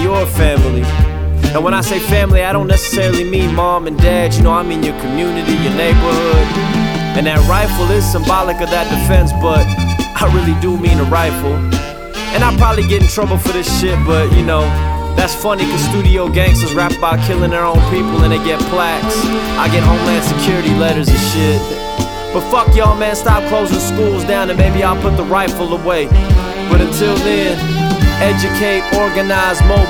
your family. And when I say family, I don't necessarily mean mom and dad. You know, I mean your community, your neighborhood. And that rifle is symbolic of that defense, but I really do mean a rifle. And I probably get in trouble for this shit, but you know, that's funny cause studio gangsters rap about killing their own people and they get plaques. I get Homeland Security letters and shit. But fuck y'all, man, stop closing schools down and maybe I'll put the rifle away. But until then, educate, organize, mobilize.